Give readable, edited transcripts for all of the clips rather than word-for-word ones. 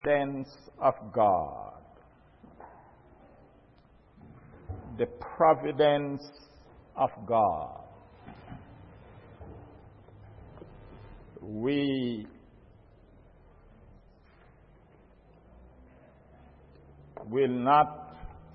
providence of God. The providence of God. We will not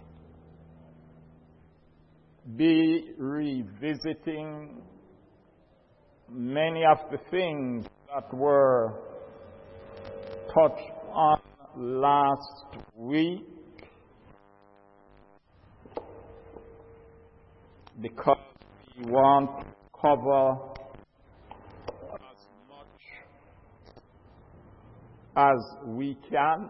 be revisiting many of the things that were touched on last week, because we want to cover as much as we can.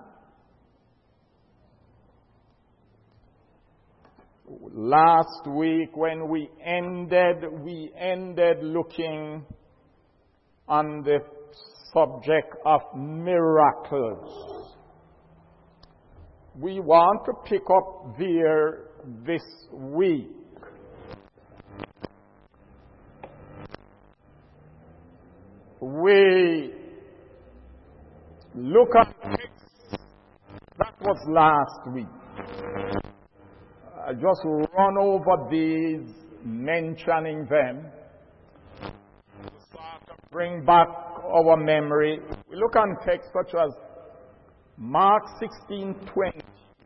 Last week when we ended looking on the subject of miracles. We want to pick up there this week. We look at text that was last week. I just run over these, mentioning them, to start to bring back our memory. We look on texts such as Mark 16:20,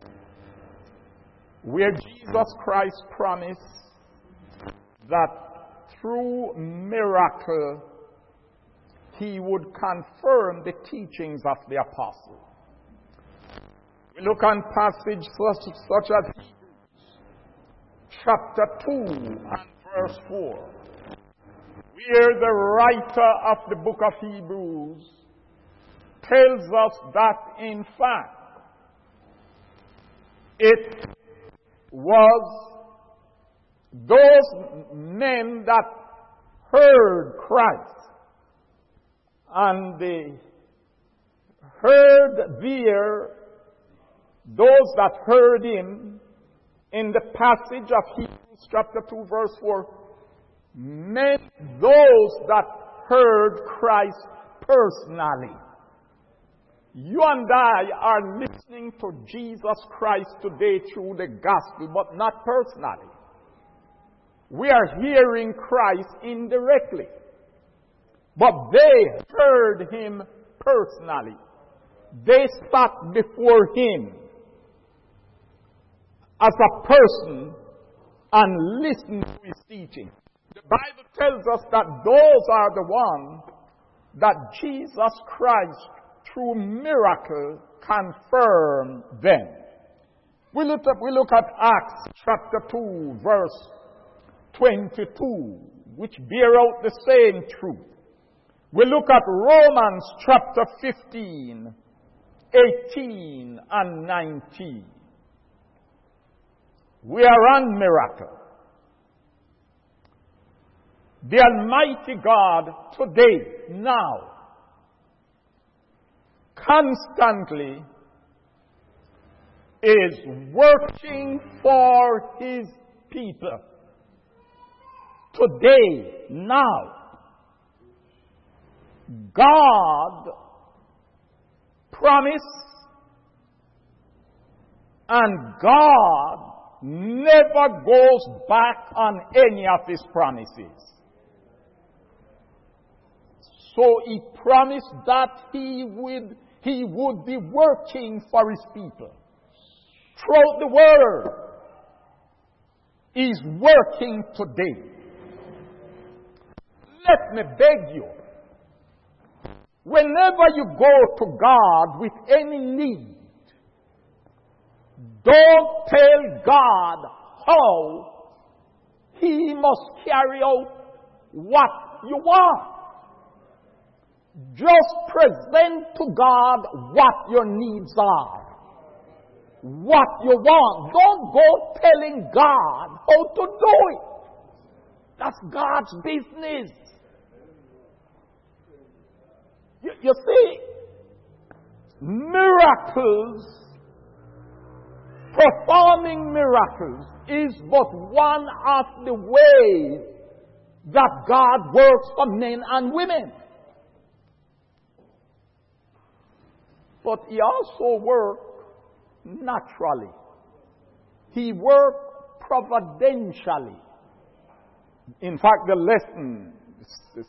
where Jesus Christ promised that through miracle he would confirm the teachings of the apostle. We look on passages such as Hebrews chapter 2 and verse 4, where the writer of the book of Hebrews tells us that in fact it was those men that heard Christ, and they heard there, those that heard him in the passage of Hebrews chapter 2 verse 4, meant those that heard Christ personally. You and I are listening to Jesus Christ today through the gospel, but not personally. We are hearing Christ indirectly. But they heard him personally. They sat before him as a person and listened to his teaching. The Bible tells us that those are the ones that Jesus Christ, through miracle, confirmed them. We look at Acts chapter 2, verse 22, which bear out the same truth. We look at Romans chapter 15, 18 and 19. We are on miracle. The Almighty God today, now, constantly is working for his people. Today, now, God promised, and God never goes back on any of his promises. So he promised that he would be working for his people. Throughout the world, he's working today. Let me beg you, whenever you go to God with any need, don't tell God how he must carry out what you want. Just present to God what your needs are, what you want. Don't go telling God how to do it. That's God's business. You see, miracles, performing miracles, is but one of the ways that God works for men and women. But he also worked naturally. He worked providentially. In fact, the lesson, this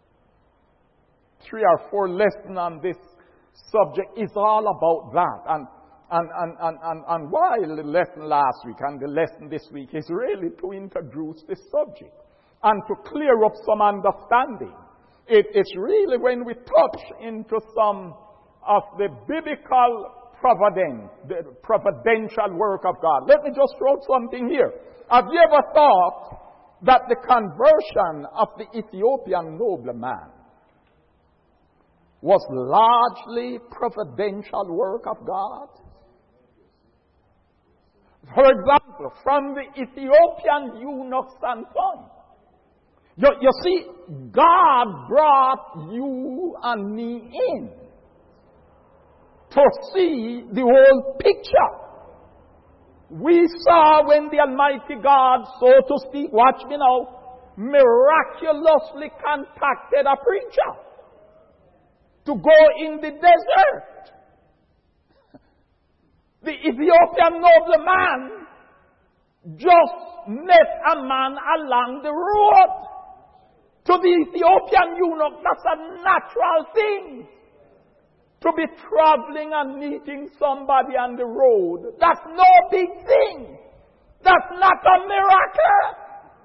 3 or 4 lessons on this subject is all about that. And while the lesson last week and the lesson this week is really to introduce this subject and to clear up some understanding. It's really when we touch into some of the biblical providence, the providential work of God. Let me just throw something here. Have you ever thought that the conversion of the Ethiopian nobleman was largely providential work of God? For example, from the Ethiopian eunuch standpoint, you see, God brought you and me in to see the whole picture. We saw when the Almighty God, so to speak, watch me now, miraculously contacted a preacher to go in the desert. The Ethiopian nobleman just met a man along the road. To the Ethiopian eunuch, that's a natural thing. To be traveling and meeting somebody on the road, that's no big thing. That's not a miracle.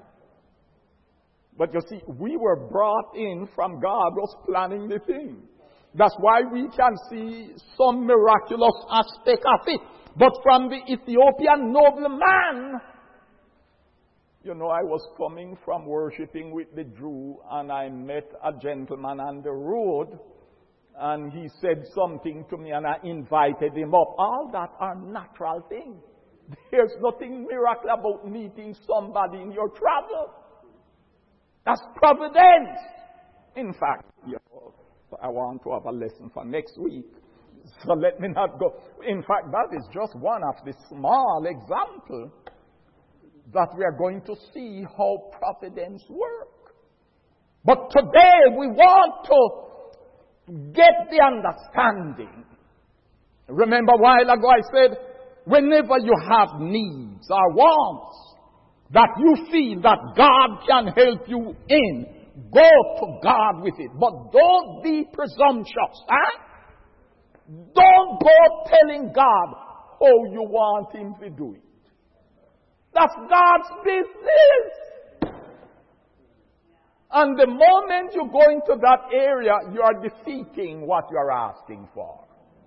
But you see, we were brought in from God was planning the thing. That's why we can see some miraculous aspect of it. But from the Ethiopian nobleman, you know, I was coming from worshiping with the Jew and I met a gentleman on the road and he said something to me and I invited him up. All that are natural things. There's nothing miraculous about meeting somebody in your travel. That's providence. In fact, you know, I want to have a lesson for next week. So let me not go. In fact, that is just one of the small examples that we are going to see how providence works. But today we want to get the understanding. Remember a while ago I said, whenever you have needs or wants that you feel that God can help you in, go to God with it. But don't be presumptuous. Don't go telling God how you want Him to do it. That's God's business. And the moment you go into that area, you are defeating what you are asking for.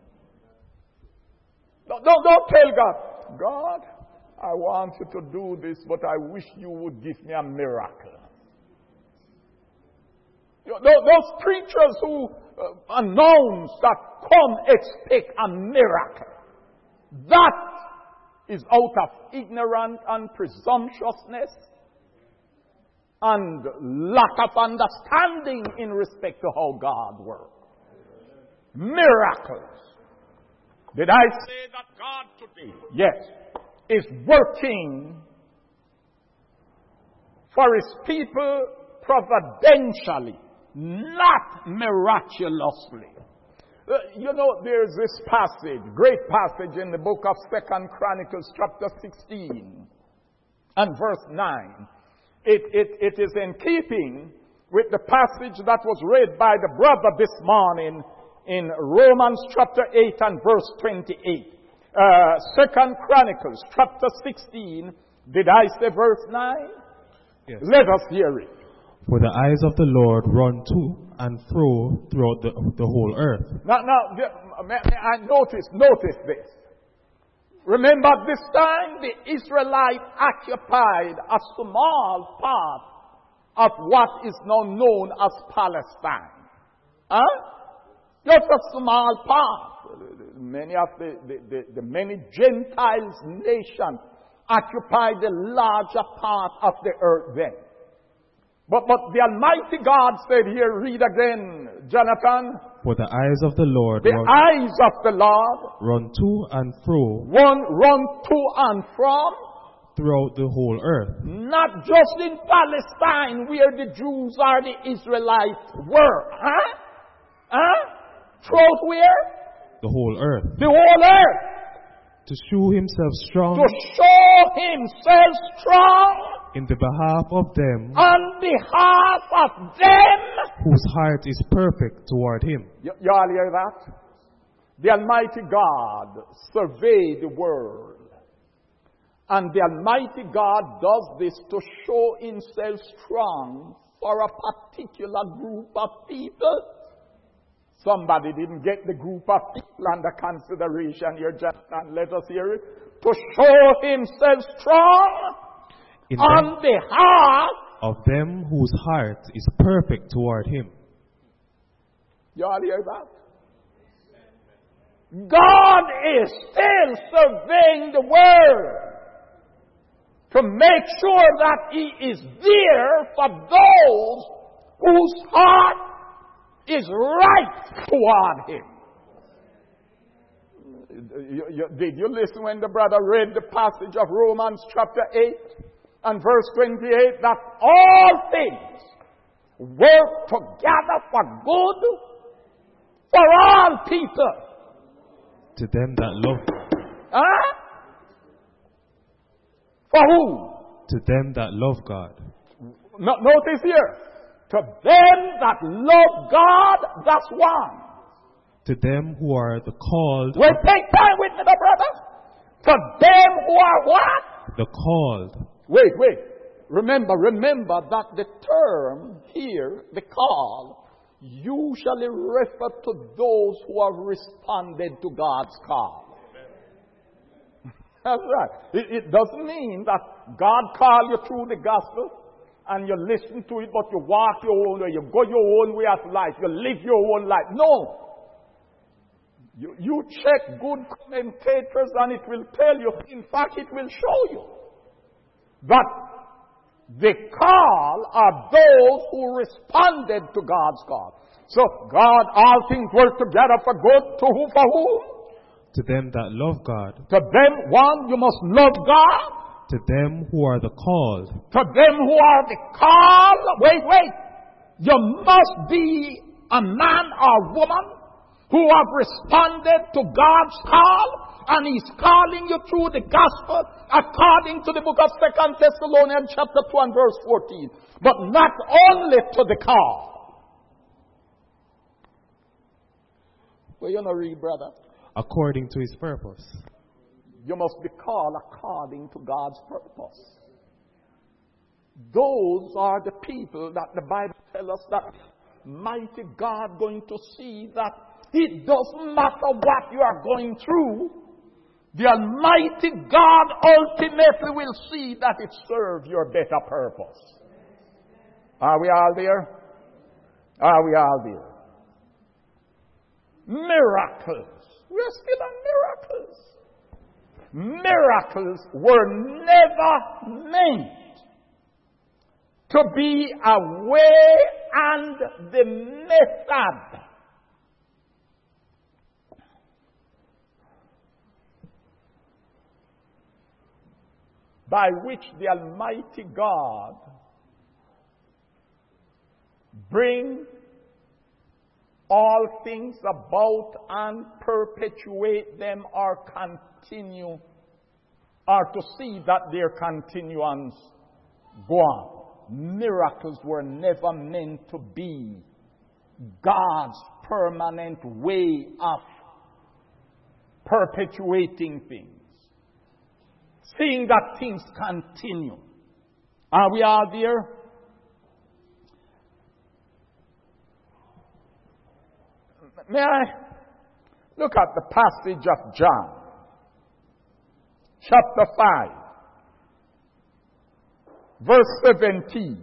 Don't tell God, God, I want you to do this, but I wish you would give me a miracle. Those preachers who announce that come expect a miracle, that is out of ignorance and presumptuousness and lack of understanding in respect to how God works. Miracles. Did I say that God today, yes, is working for His people providentially, not miraculously. You know, there's this passage, great passage in the book of 2 Chronicles chapter 16 and verse 9. It is in keeping with the passage that was read by the brother this morning in Romans chapter 8 and verse 28. 2 Chronicles chapter 16, did I say verse 9? Yes. Let us hear it. For the eyes of the Lord run to and fro throughout the whole earth. Now, notice this. Remember, this time the Israelites occupied a small part of what is now known as Palestine. Just a small part. Many of the many Gentiles nations occupied the larger part of the earth then. But the Almighty God said here, read again, Jonathan. For the eyes of the Lord eyes of the Lord run to and fro. Run to and from. Throughout the whole earth. Not just in Palestine where the Jews or the Israelites were. Throughout where? the whole earth, The whole earth. to shew himself strong To show himself strong in the behalf of them on behalf of them. whose heart is perfect toward him. You all hear that? The Almighty God surveyed the world. And the Almighty God does this to show himself strong for a particular group of people. Somebody didn't get the group of people under consideration here, just and let us hear it. To show himself strong In on behalf of them whose heart is perfect toward him. You all hear that? God is still surveying the world to make sure that he is there for those whose heart is right toward him. Did you listen when the brother read the passage of Romans chapter 8 and verse 28, that all things work together for good for all people? To them that love God. Huh? For who? To them that love God. Notice here. To them that love God, that's one. To them who are the called. Well, take time with me, the brother. To them who are what? The called. Wait. Remember that the term here, the call, usually refer to those who have responded to God's call. That's right. It doesn't mean that God called you through the gospel and you listen to it, but you walk your own way, you go your own way of life, you live your own life. No. You check good commentators and it will tell you, in fact it will show you, that the call are those who responded to God's call. So God, all things work together for good. To who? For whom? To them that love God. To them, one, you must love God. To them who are the called. To them who are the called. Wait. You must be a man or woman who have responded to God's call, and he's calling you through the gospel according to the book of 2 Thessalonians chapter 2 and verse 14. But not only to the call. Well, you know, read, brother. According to his purpose. You must be called according to God's purpose. Those are the people that the Bible tells us that mighty God going to see that it doesn't matter what you are going through. The Almighty God ultimately will see that it serves your better purpose. Are we all there? Are we all there? Miracles. We're still on miracles. Miracles were never meant to be a way and the method by which the Almighty God bring all things about and perpetuate them or continue, or to see that their continuance go on. Miracles were never meant to be God's permanent way of perpetuating things. Seeing that things continue. Are we all there? May I look at the passage of John, chapter 5, verse 17.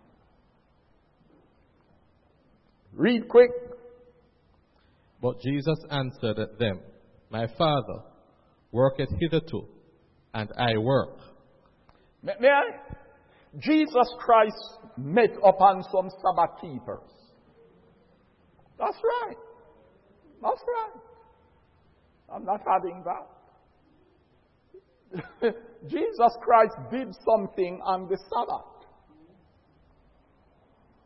Read quick. But Jesus answered them, My Father worketh hitherto, and I work. May I? Jesus Christ met upon some Sabbath keepers. That's right. That's right. I'm not adding that. Jesus Christ did something on the Sabbath.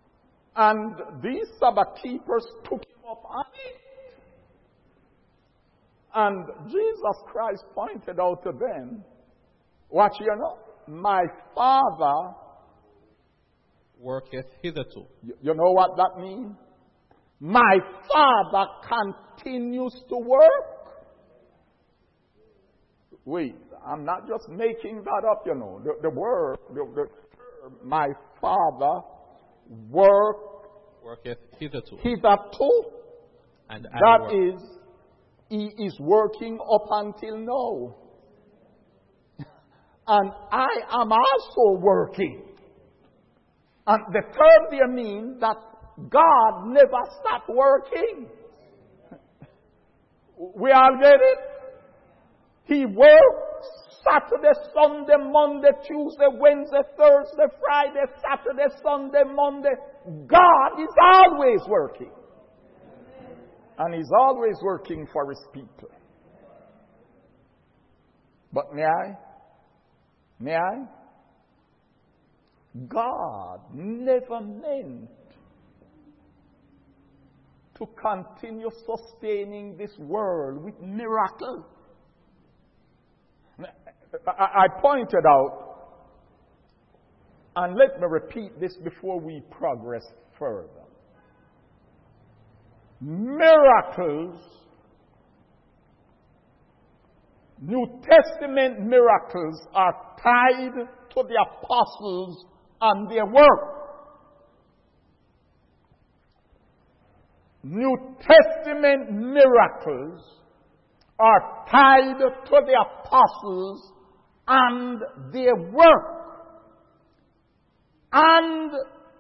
And these Sabbath keepers took him up on it. And Jesus Christ pointed out to them, watch here now, my Father worketh hitherto. You know what that means? My Father continues to work. Wait, I'm not just making that up, you know. The word, the term, my Father worketh hitherto. And I that work. is, He is working up until now. And I am also working. And the term there means that God never stopped working. We all get it? He works Saturday, Sunday, Monday, Tuesday, Wednesday, Thursday, Friday, Saturday, Sunday, Monday. God is always working. And He's always working for His people. But may I? God never meant to continue sustaining this world with miracles. I pointed out, and let me repeat this before we progress further. Miracles, New Testament miracles, are tied to the apostles and their work. New Testament miracles are tied to the apostles and their work. And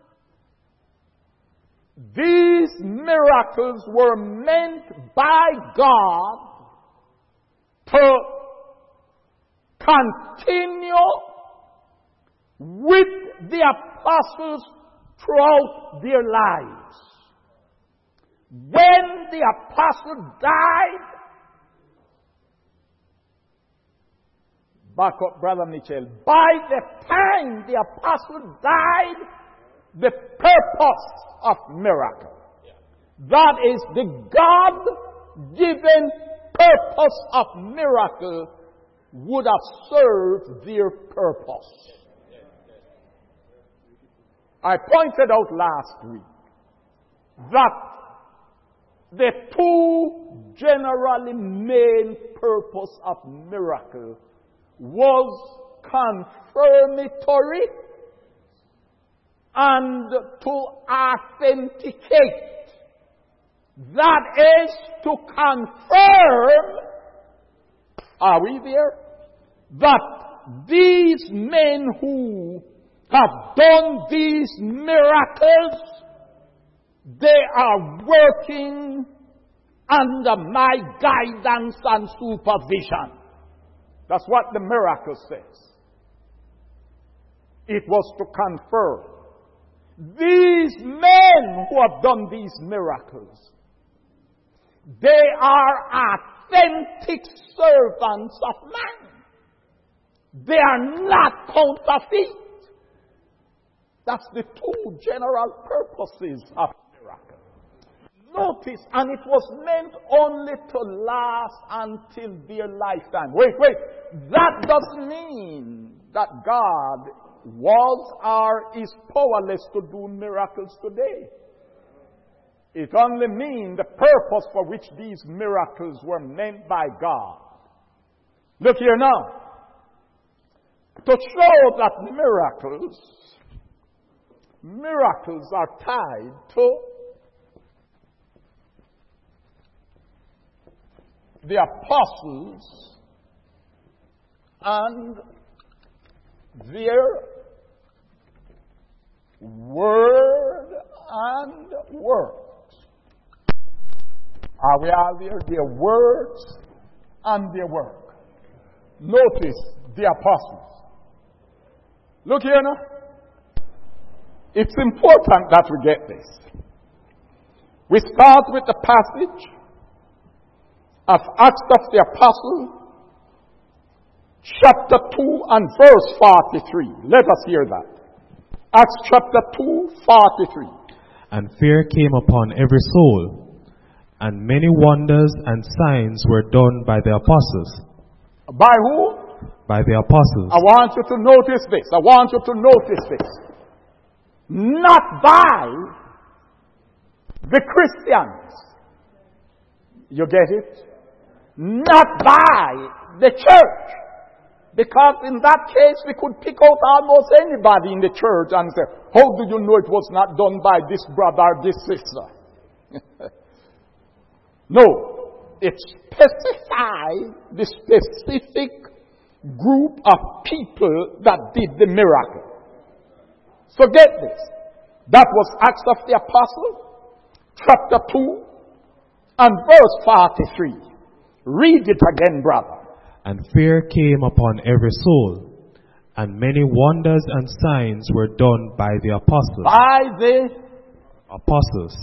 these miracles were meant by God to continue with the apostles throughout their lives. When the apostle died, back up, Brother Mitchell, by the time the apostle died, the purpose of miracle, that is the God-given purpose of miracle, would have served their purpose. I pointed out last week that the two generally main purpose of miracle was confirmatory and to authenticate. That is to confirm, are we there? That these men who have done these miracles, they are working under my guidance and supervision. That's what the miracle says. It was to confirm. These men who have done these miracles, they are authentic servants of man. They are not counterfeit. That's the two general purposes of miracle. Notice, and it was meant only to last until their lifetime. Wait. That doesn't mean that God was or is powerless to do miracles today. It only means the purpose for which these miracles were meant by God. Look here now. To show that miracles are tied to the apostles and their word and works. Are we all there? Their words and their work. Notice the apostles. Look here now. It's important that we get this. We start with the passage of Acts of the Apostle, chapter 2 and verse 43. Let us hear that. Acts chapter 2, 43. And fear came upon every soul, And many wonders and signs were done by the apostles. By who? By the apostles. I want you to notice this. I want you to notice this. Not by the Christians. You get it? Not by the church. Because in that case, we could pick out almost anybody in the church and say, how do you know it was not done by this brother or this sister? No. It specifies the specific group of people that did the miracle. So get this. That was Acts of the Apostle, chapter 2 and verse 43. Read it again, brother. And fear came upon every soul, and many wonders and signs were done by the apostles. By the apostles.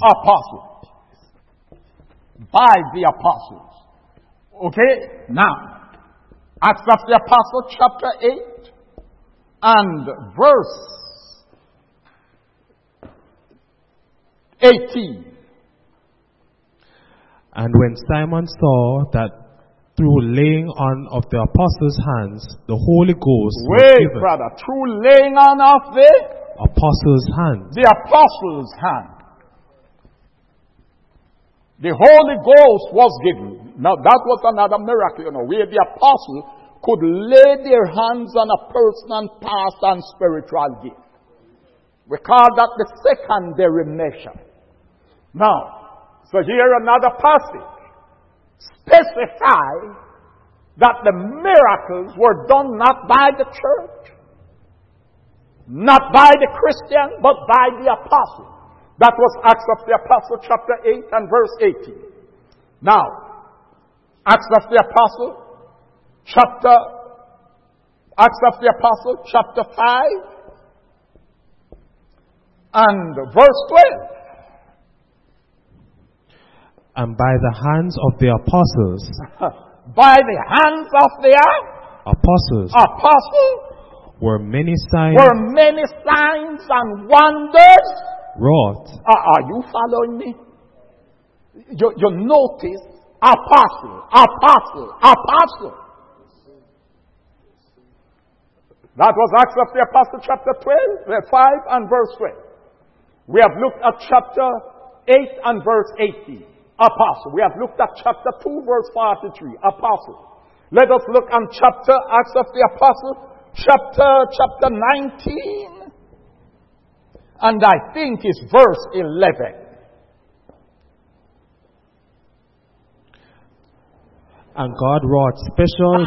By the apostles. Okay? Now, Acts of the Apostle, chapter 8 and verse 18. And when Simon saw that through laying on of the apostles' hands, the Holy Ghost was given. Wait, brother. Through laying on of the apostles' hands. The apostles' hand. The Holy Ghost was given. Now that was another miracle, where the apostle could lay their hands on a person and pass on spiritual gift. We call that the secondary measure. Now, so here another passage specify that the miracles were done not by the church, not by the Christian, but by the apostle. That was Acts of the Apostle, chapter 8 and verse 18. Now, Acts of the Apostle, chapter 5 and verse 12. And by the hands of the apostles. By the hands of the apostles. Were many signs and wonders wrought. Are you following me? You notice apostle. That was Acts of the Apostle, chapter 5 and verse 12. We have looked at chapter 8 and verse 18. Apostle. We have looked at chapter 2, verse 43. Apostle. Let us look at Acts of the Apostle, chapter 19. And I think it's verse 11. And God wrought special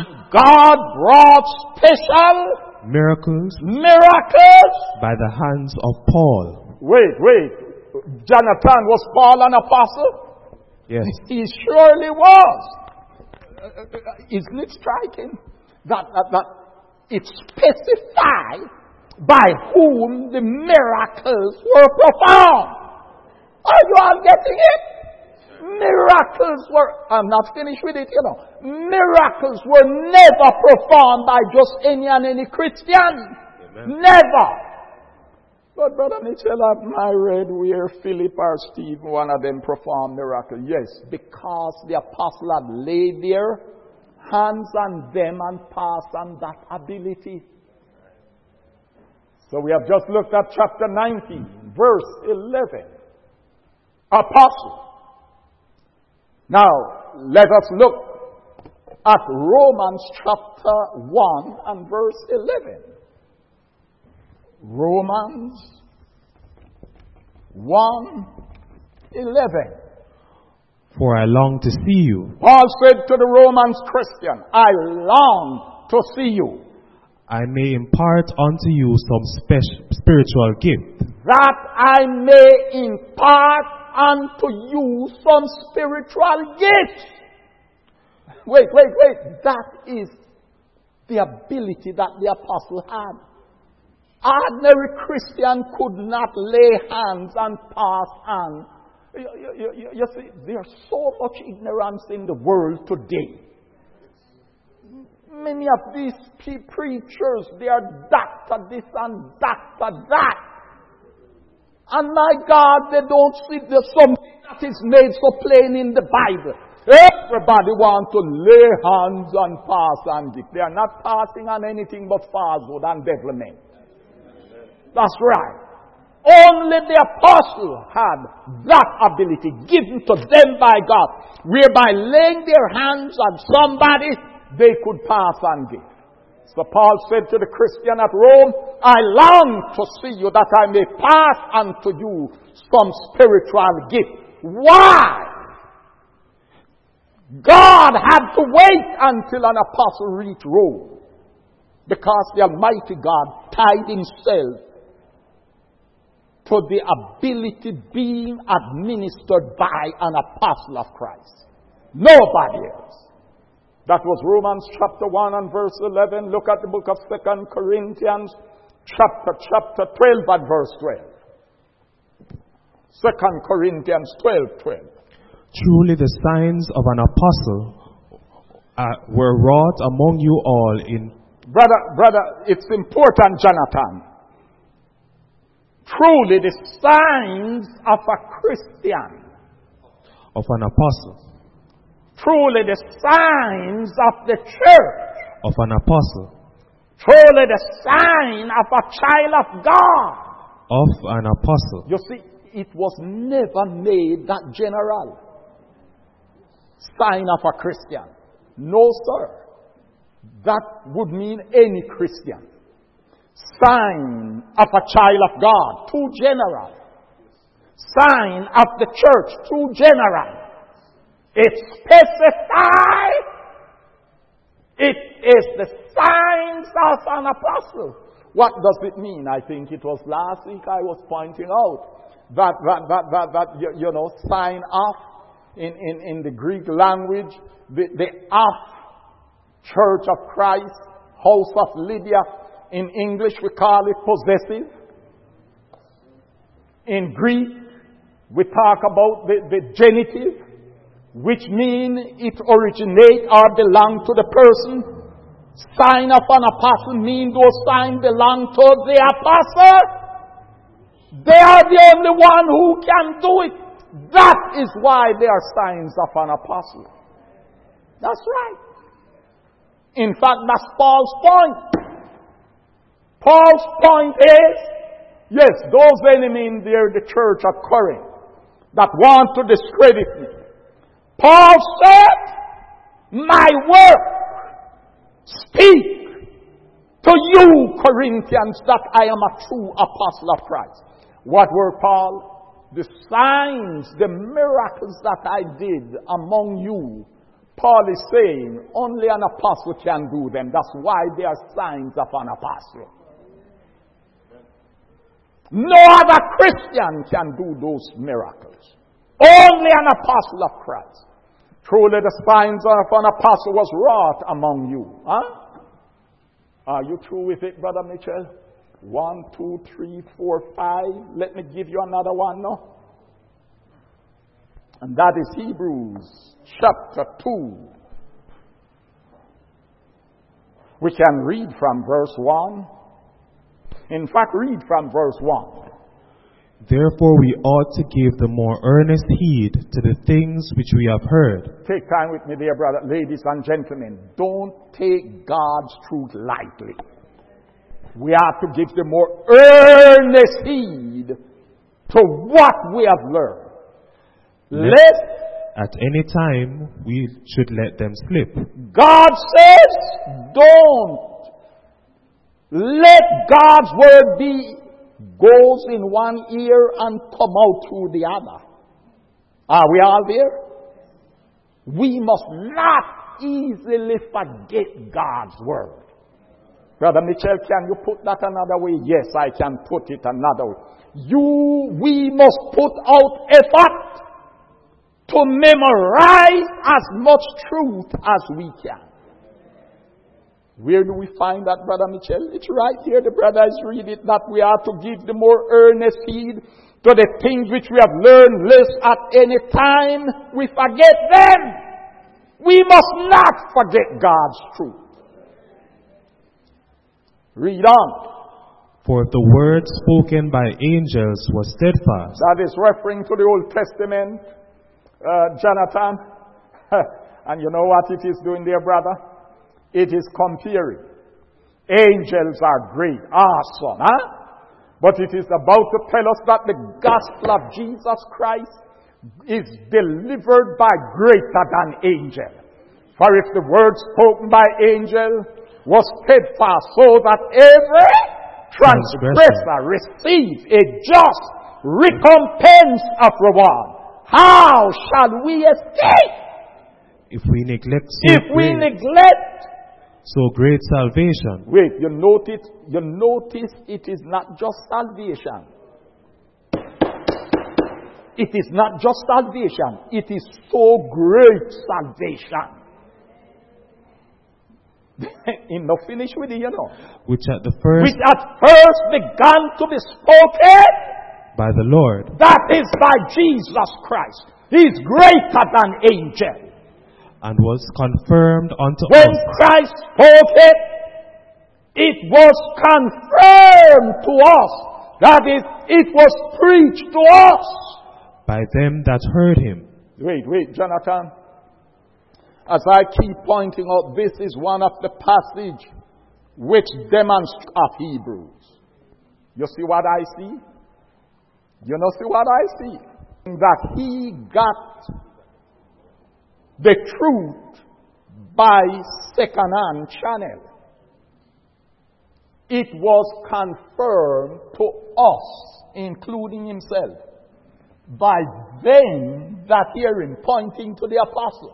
miracles by the hands of Paul. Wait. Jonathan, was Paul an apostle? Yes. He surely was. Isn't it striking that it specifies by whom the miracles were performed? Are you all getting it? Miracles were, I'm not finished with it, Miracles were never performed by just any and any Christian. Amen. Never. But Brother Mitchell, I read where Philip or Stephen, one of them, performed miracle. Yes, because the apostle had laid their hands on them and passed on that ability. So we have just looked at chapter 19, verse 11. Apostle. Now, let us look at Romans chapter 1 and verse 11. Romans 1:11. For I long to see you. Paul said to the Romans Christian, I long to see you. I may impart unto you some spiritual gift. That I may impart unto you some spiritual gift. Wait. That is the ability that the apostle had. Ordinary Christian could not lay hands and pass on. You see, there's so much ignorance in the world today. Many of these preachers, they are doctor this and doctor that. And my God, they don't see the something that is made so plain in the Bible. Everybody wants to lay hands and pass and give. They are not passing on anything but falsehood and devilment. That's right. Only the apostle had that ability given to them by God, whereby laying their hands on somebody, they could pass and give. So Paul said to the Christian at Rome, I long to see you that I may pass unto you some spiritual gift. Why? God had to wait until an apostle reached Rome, because the Almighty God tied himself to the ability being administered by an apostle of Christ. Nobody else. That was Romans chapter 1 and verse 11. Look at the book of 2 Corinthians chapter 12 and verse 12. 2 Corinthians 12:12. Truly the signs of an apostle were wrought among you all in... Brother, it's important, Jonathan. Truly the signs of a Christian. Of an apostle. Truly the signs of the church. Of an apostle. Truly the sign of a child of God. Of an apostle. You see, it was never made that general. Sign of a Christian. No, sir. That would mean any Christian. Sign of a child of God. Too general. Sign of the church. Too general. It specifies. It is the signs of an apostle. What does it mean? I think it was last week I was pointing out that you know, sign of in the Greek language, the of Church of Christ, House of Lydia. In English we call it possessive. In Greek we talk about the genitive, which mean it originate or belong to the person. Sign of an apostle mean those signs belong to the apostle. They are the only one who can do it. That is why they are signs of an apostle. That's right. In fact, that's Paul's point. Paul's point is, yes, those enemies in there, the church of Corinth, that want to discredit me. Paul said, my work speak to you, Corinthians, that I am a true apostle of Christ. What were Paul? The signs, the miracles that I did among you. Paul is saying only an apostle can do them. That's why they are signs of an apostle. No other Christian can do those miracles. Only an apostle of Christ. Truly the signs of an apostle was wrought among you. Huh? Are you through with it, Brother Mitchell? 1, 2, 3, 4, 5. Let me give you another one now. And that is Hebrews chapter 2. We can read from verse 1. In fact, read from verse 1. Therefore we ought to give the more earnest heed to the things which we have heard. Take time with me, dear brother, ladies and gentlemen. Don't take God's truth lightly. We have to give the more earnest heed to what we have learned. Lest at any time we should let them slip. God says, don't let God's word be goes in one ear and come out through the other. Are we all there? We must not easily forget God's word. Brother Mitchell, can you put that another way? Yes, I can put it another way. We must put out effort to memorize as much truth as we can. Where do we find that, Brother Mitchell? It's right here. The brother is reading it, that we are to give the more earnest heed to the things which we have learned, lest at any time we forget them. We must not forget God's truth. Read on. For if the word spoken by angels was steadfast, That is referring to the Old Testament, Jonathan. And you know what it is doing there, brother? It is comparing. Angels are great, awesome, huh? But it is about to tell us that the gospel of Jesus Christ is delivered by greater than angel. For if the word spoken by angel was steadfast, so that every transgressor receives a just recompense of reward, how shall we escape? if we neglect so great salvation. Wait, you notice it is not just salvation. It is not just salvation. It is so great salvation. Enough finish with it, you know. Which at first began to be spoken by the Lord. That is by Jesus Christ. He is greater than angel. And was confirmed unto when us. Christ spoke it, it was confirmed to us. That is, it was preached to us. By them that heard him. Wait, Jonathan. As I keep pointing out, this is one of the passage which demonstrates of Hebrews. You see what I see? You know, see what I see? That he got the truth by second-hand channel. It was confirmed to us, including himself, by them that hear him, pointing to the apostle.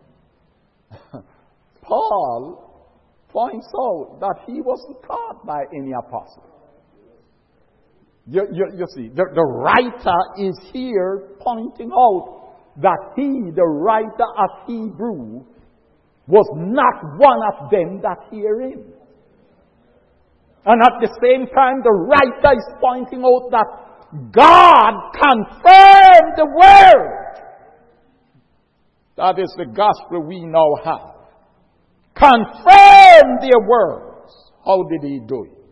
Paul points out that he wasn't taught by any apostle. You see, the writer is here pointing out that he, the writer of Hebrew, was not one of them that hear him. And at the same time, the writer is pointing out that God confirmed the word. That is the gospel we now have. Confirm their words. How did he do it?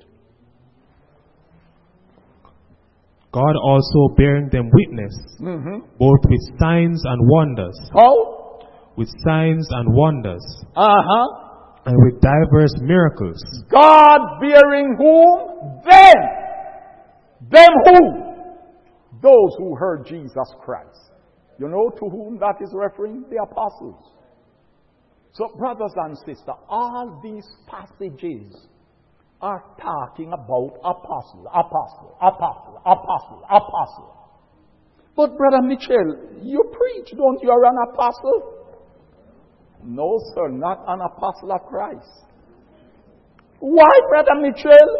God also bearing them witness, both with signs and wonders. How? With signs and wonders. And with diverse miracles. God bearing whom? Them. Them who? Those who heard Jesus Christ. You know to whom that is referring? The apostles. So, brothers and sisters, all these passages are talking about apostle. But, Brother Mitchell, you preach, don't you? Are an apostle? No, sir, not an apostle of Christ. Why, Brother Mitchell?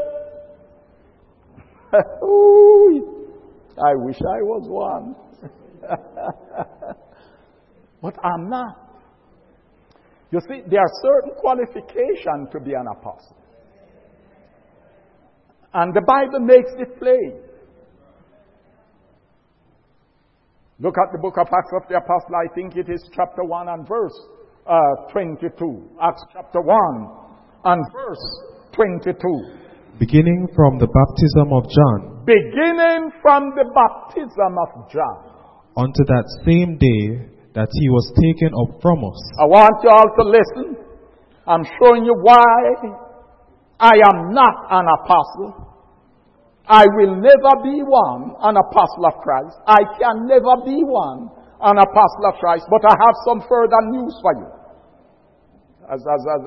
I wish I was one. But I'm not. You see, there are certain qualifications to be an apostle. And the Bible makes it plain. Look at the book of Acts of the Apostle. I think it is chapter 1 and verse 22. Acts chapter 1 and verse 22. Beginning from the baptism of John. Beginning from the baptism of John. Unto that same day that he was taken up from us. I want you all to listen. I'm showing you why I am not an apostle. I will never be one, an apostle of Christ. I can never be one, an apostle of Christ. But I have some further news for you. As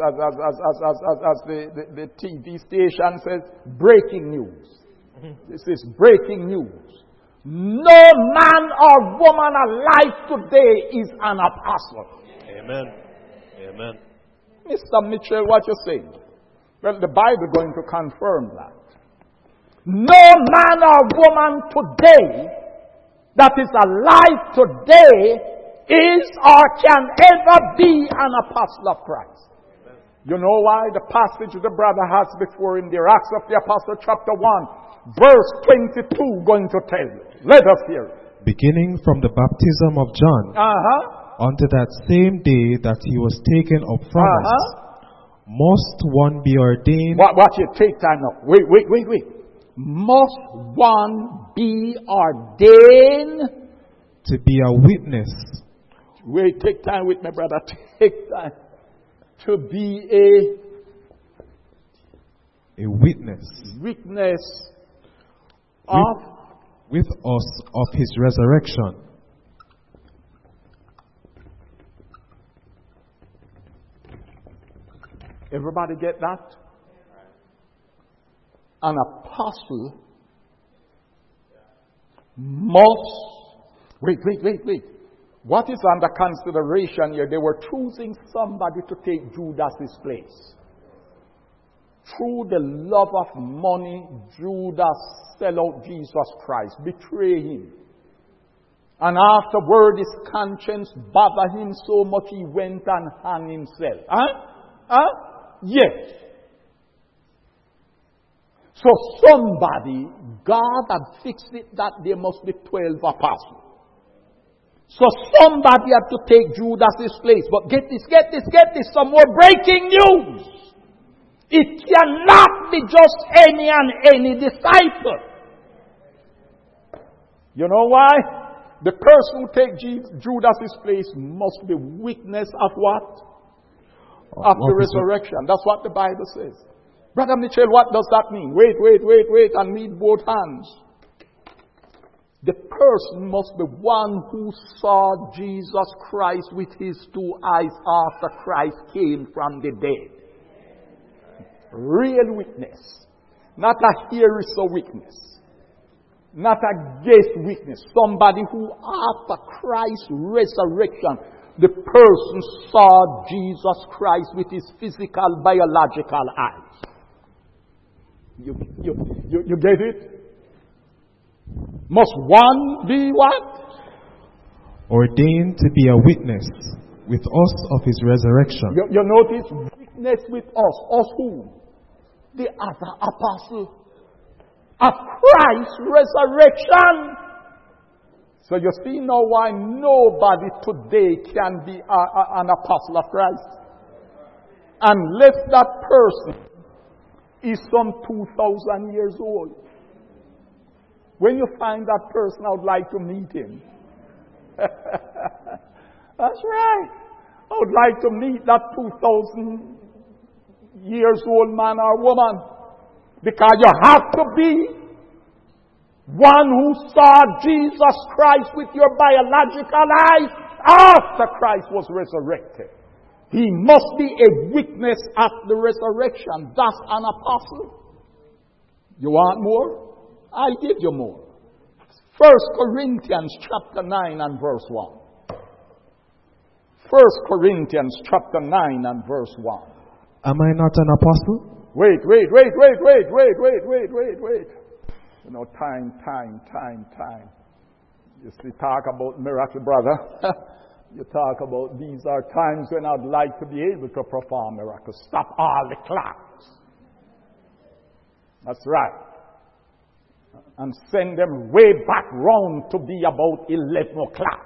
the TV station says, breaking news. This is breaking news. No man or woman alive today is an apostle. Amen. Amen. Mr. Mitchell, what you saying? Well, the Bible is going to confirm that. No man or woman today that is alive today is or can ever be an apostle of Christ. You know why? The passage the brother has before him there, Acts of the Apostle chapter 1, verse 22, going to tell you. Let us hear it. Beginning from the baptism of John, unto that same day that he was taken up from us, must one be ordained. Watch it, take time now. Wait. must one be ordained to be a witness. Wait, take time with me, brother. Take time to be a witness with us of his resurrection. Everybody get that? An apostle must... Wait. What is under consideration here? They were choosing somebody to take Judas's place. Through the love of money, Judas sell out Jesus Christ, betray him. And afterward, his conscience bothered him so much he went and hung himself. Yes. So somebody, God had fixed it that there must be 12 apostles. So somebody had to take Judas's place. But get this, some more breaking news. It cannot be just any and any disciple. You know why? The person who takes Judas's place must be witness of what? Of the resurrection. That's what the Bible says. Brother Mitchell, what does that mean? Wait, and need both hands. The person must be one who saw Jesus Christ with his two eyes after Christ came from the dead. Real witness. Not a hearsay witness. Not a guess witness. Somebody who after Christ's resurrection, the person saw Jesus Christ with his physical, biological eyes. You get it? Must one be what? Ordained to be a witness with us of his resurrection. You notice, witness with us. Us who? The other apostle of Christ's resurrection. So you see now why nobody today can be an apostle of Christ. Unless that person is some 2,000 years old. When you find that person, I would like to meet him. That's right. I would like to meet that 2,000 years old man or woman. Because you have to be one who saw Jesus Christ with your biological eyes after Christ was resurrected. He must be a witness of the resurrection. That's an apostle. You want more? I'll give you more. 1 Corinthians chapter 9 and verse 1. 1 Corinthians chapter 9 and verse 1. Am I not an apostle? Wait. You know, time. You see, talk about miracle, brother. You talk about these are times when I'd like to be able to perform miracles. Stop all the clocks. That's right. And send them way back round to be about 11 o'clock.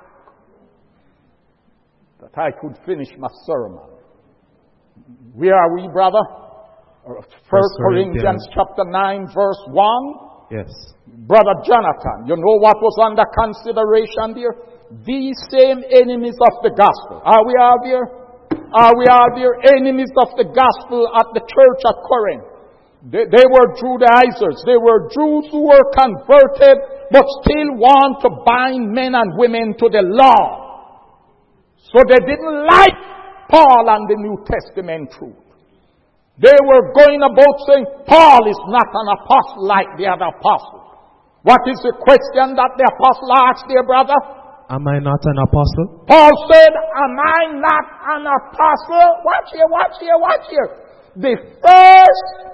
That I could finish my sermon. Where are we, brother? 1 Corinthians chapter 9 verse 1. Yes. Brother Jonathan, you know what was under consideration there? These same enemies of the gospel. Are we out there? Enemies of the gospel at the church at Corinth. They were Judaizers. They were Jews who were converted but still want to bind men and women to the law. So they didn't like Paul and the New Testament truth. They were going about saying Paul is not an apostle like the other apostles. What is the question that the apostle asked there, brother? Am I not an apostle? Paul said, am I not an apostle? Watch here. The first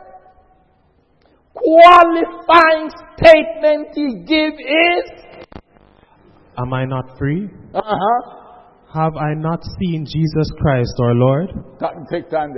qualifying statement he gives is, am I not free? Have I not seen Jesus Christ our Lord? Take time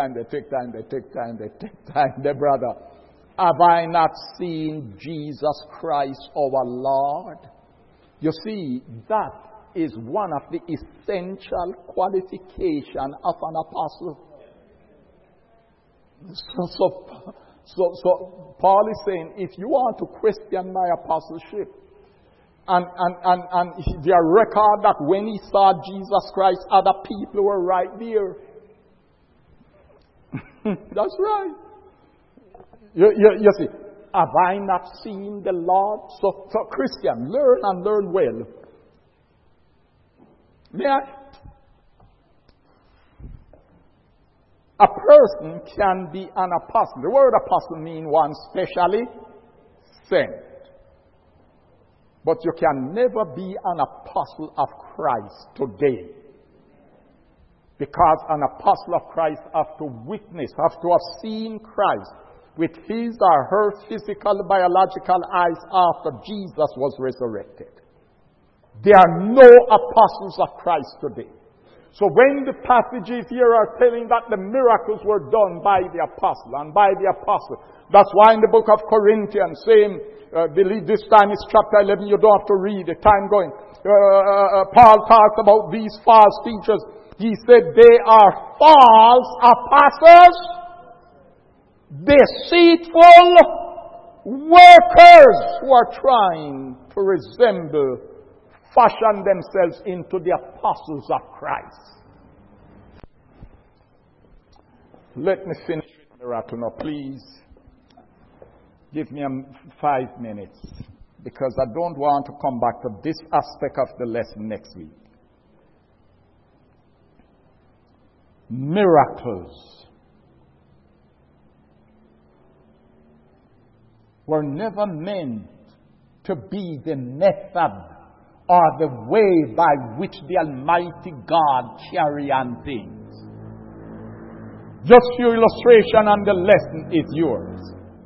there, brother. Have I not seen Jesus Christ our Lord? You see, that is one of the essential qualifications of an apostle. So Paul is saying, if you want to question my apostleship, and their record that when he saw Jesus Christ, other people were right there. That's right. You see, have I not seen the Lord? So Christian, learn and learn well. May I? A person can be an apostle. The word apostle means one specially sent. But you can never be an apostle of Christ today. Because an apostle of Christ has to witness, has to have seen Christ with his or her physical, biological eyes after Jesus was resurrected. There are no apostles of Christ today. So when the passages here are telling that the miracles were done by the apostle and by the apostle, that's why in the book of Corinthians, same, believe this time is chapter 11, you don't have to read it, time going. Paul talks about these false teachers. He said they are false apostles, deceitful workers who are trying to resemble, fashion themselves into the apostles of Christ. Let me finish with the miracle now, please. Give me 5 minutes, because I don't want to come back to this aspect of the lesson next week. Miracles were never meant to be the method or the way by which the Almighty God carry on things. Just your illustration and the lesson is yours.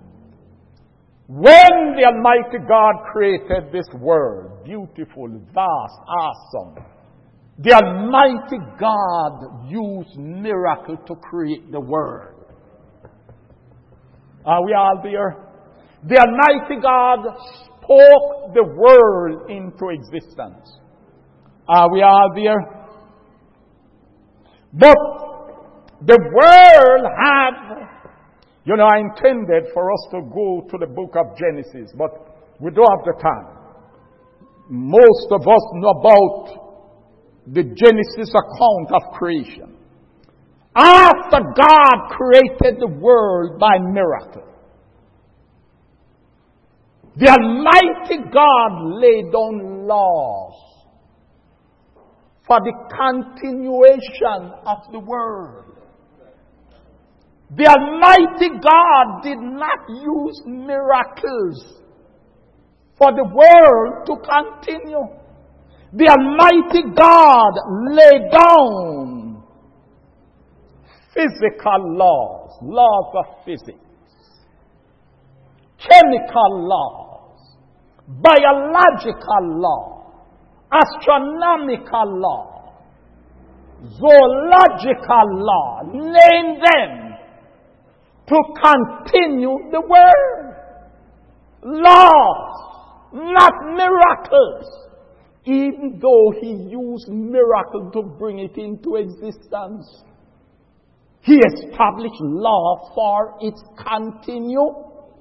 When the Almighty God created this world, beautiful, vast, awesome, the Almighty God used miracle to create the world. Are we all there? The Almighty God spoke the world into existence. Are we all there? But the world had, I intended for us to go to the book of Genesis, but we don't have the time. Most of us know about the Genesis account of creation. After God created the world by miracle, the Almighty God laid down laws for the continuation of the world. The Almighty God did not use miracles for the world to continue. The Almighty God laid down physical laws, laws of physics, chemical laws, biological law, astronomical law, zoological law, name them, to continue the world. Laws, not miracles. Even though he used miracle to bring it into existence, he established law for its continuation.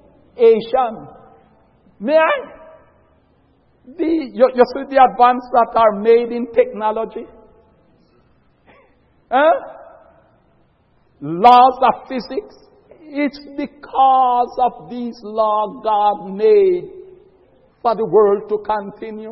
May I? You see the advances that are made in technology? Laws of physics. It's because of these laws God made for the world to continue.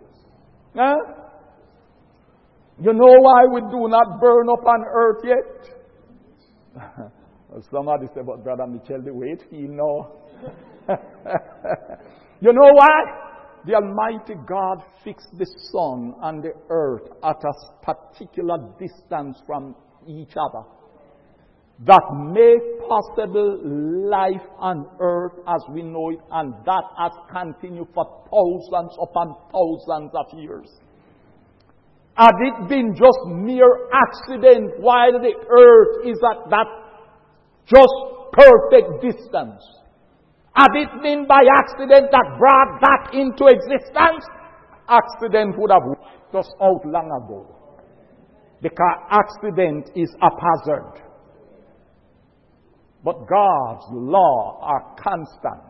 You know why we do not burn up on earth yet? Somebody said, but Brother Mitchell, the way it feel now. You know why? The Almighty God fixed the sun and the earth at a particular distance from each other, that make possible life on earth as we know it, and that has continued for thousands upon thousands of years. Had it been just mere accident while the earth is at that just perfect distance? Had it been by accident that brought that into existence? Accident would have wiped us out long ago. Because accident is haphazard. But God's law are constant.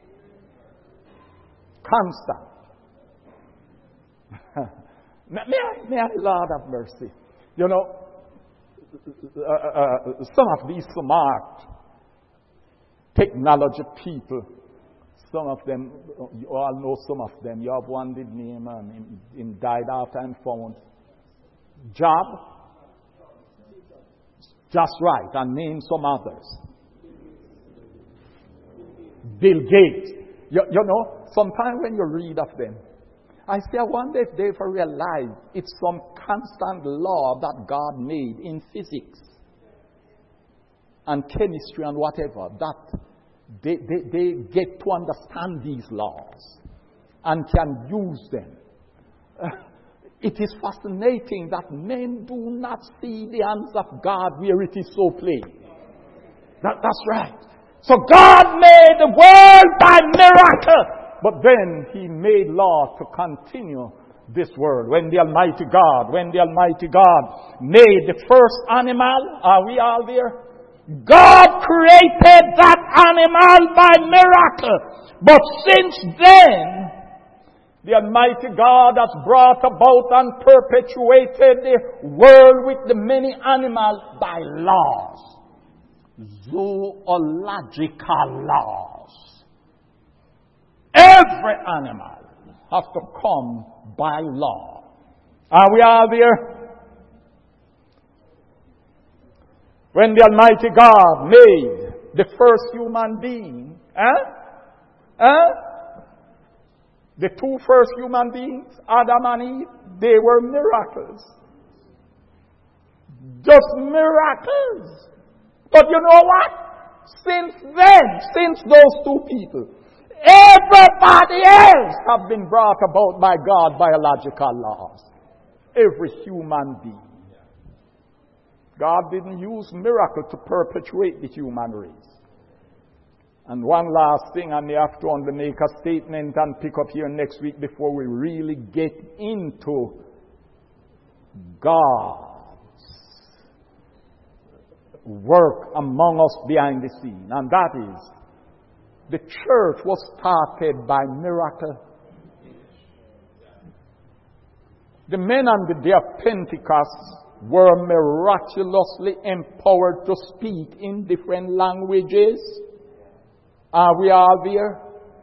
Constant. May I, Lord have mercy. You know, some of these smart technology people, some of them, you all know some of them. You have one did name and him died after and found. Job? Just right, and name some others. Bill Gates. You know, sometimes when you read of them, I say, I wonder if they ever realize it's some constant law that God made in physics and chemistry and whatever, that they get to understand these laws and can use them. It is fascinating that men do not see the hands of God where it is so plain. That's right. So God made the world by miracle. But then He made law to continue this world. When the Almighty God made the first animal, are we all there? God created that animal by miracle. But since then, the Almighty God has brought about and perpetuated the world with the many animals by laws. Zoological laws. Every animal has to come by law. Are we all there? When the Almighty God made the first human being, the two first human beings, Adam and Eve, they were miracles. Just miracles. But you know what? Since then, since those two people, everybody else have been brought about by God biological laws. Every human being. God didn't use miracle to perpetuate the human race. And one last thing, I may have to only make a statement and pick up here next week before we really get into God's work among us behind the scene. And that is, the church was started by miracle. The men on the day of Pentecost were miraculously empowered to speak in different languages. Are we all there?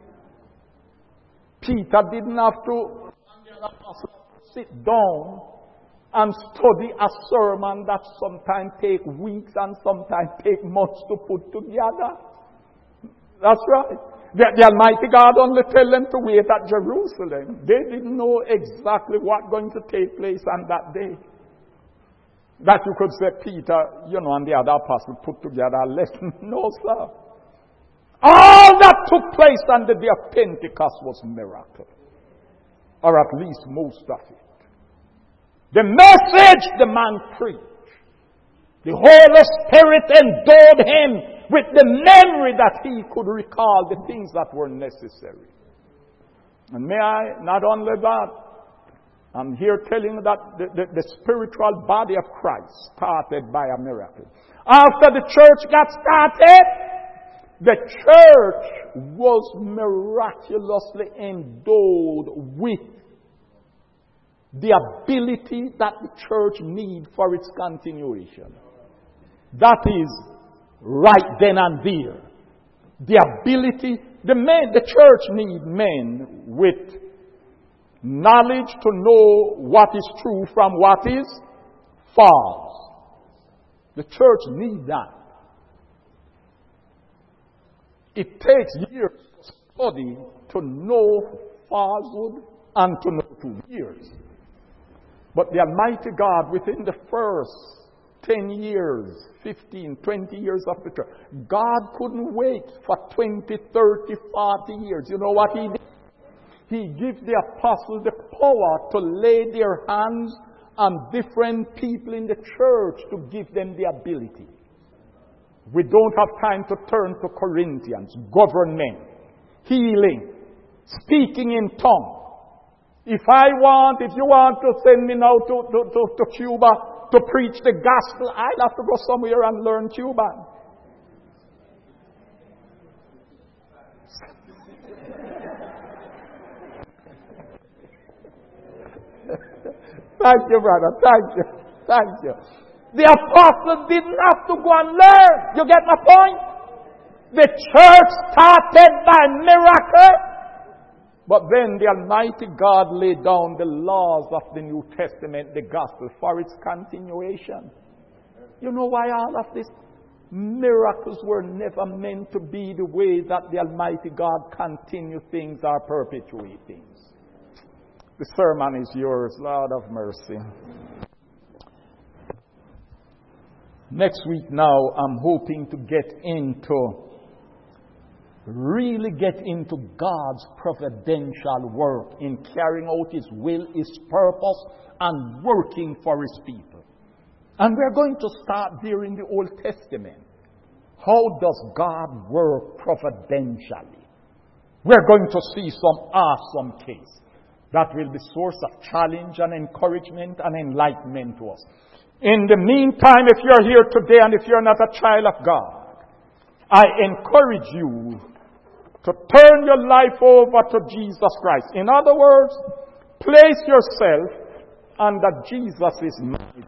Peter didn't have to sit down and study a sermon that sometimes take weeks and sometimes take months to put together. That's right. The Almighty God only tell them to wait at Jerusalem. They didn't know exactly what going to take place on that day. That you could say Peter, and the other apostle put together a lesson. No, sir. All that took place on the day of Pentecost was miracle. Or at least most of it. The message the man preached. The Holy Spirit endowed him with the memory that he could recall the things that were necessary. And may I, not only that, I'm here telling you that the spiritual body of Christ started by a miracle. After the church got started, the church was miraculously endowed with the ability that the church needs for its continuation. That is right then and there. The ability, the church needs men with knowledge to know what is true from what is false. The church needs that. It takes years to study to know falsehood and to know truth. Years. But the Almighty God, within the first 10 years, 15, 20 years of the church, God couldn't wait for 20, 30, 40 years. You know what He did? He gives the apostles the power to lay their hands on different people in the church to give them the ability. We don't have time to turn to Corinthians, government, healing, speaking in tongues. If you want to send me now to Cuba to preach the gospel, I'll have to go somewhere and learn Cuban. Thank you, brother. Thank you. Thank you. The apostles didn't have to go and learn. You get my point? The church started by miracle. But then the Almighty God laid down the laws of the New Testament, the gospel, for its continuation. You know why all of this? Miracles were never meant to be the way that the Almighty God continue things or perpetuate things. The sermon is yours, Lord of mercy. Next week now, I'm hoping to really get into God's providential work in carrying out His will, His purpose, and working for His people. And we're going to start there in the Old Testament. How does God work providentially? We're going to see some awesome case that will be source of challenge and encouragement and enlightenment to us. In the meantime, if you're here today and if you're not a child of God, I encourage you to turn your life over to Jesus Christ. In other words, place yourself under Jesus' mighty.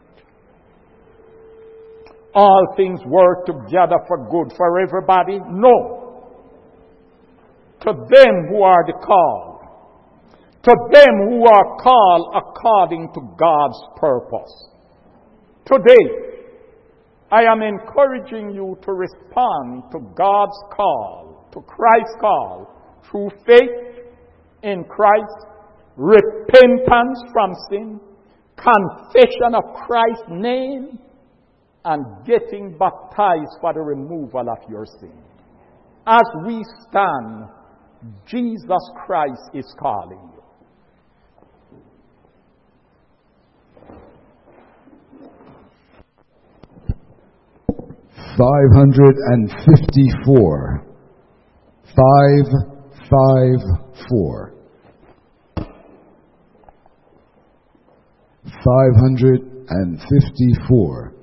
All things work together for good for everybody? No. To them who are the called. To them who are called according to God's purpose. Today, I am encouraging you to respond to God's call, to Christ's call, through faith in Christ, repentance from sin, confession of Christ's name, and getting baptized for the removal of your sin. As we stand, Jesus Christ is calling you. $554. 554. 554.